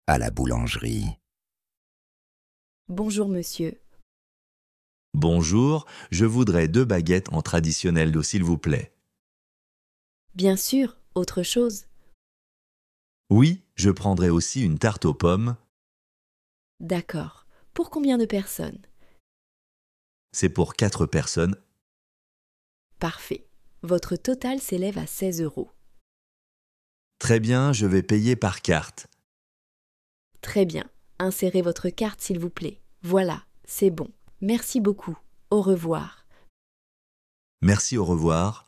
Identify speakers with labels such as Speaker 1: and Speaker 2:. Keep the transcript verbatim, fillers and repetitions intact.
Speaker 1: à la boulangerie.
Speaker 2: Bonjour monsieur.
Speaker 3: Bonjour, je voudrais deux baguettes en traditionnel d'eau s'il vous plaît.
Speaker 2: Bien sûr, autre chose.
Speaker 3: Oui, je prendrai aussi une tarte aux pommes.
Speaker 2: D'accord. Pour combien de personnes?
Speaker 3: C'est pour quatre personnes.
Speaker 2: Parfait. Votre total s'élève à seize euros.
Speaker 3: Très bien, je vais payer par carte.
Speaker 2: Très bien. Insérez votre carte s'il vous plaît. Voilà, c'est bon. Merci beaucoup. Au revoir.
Speaker 3: Merci, au revoir.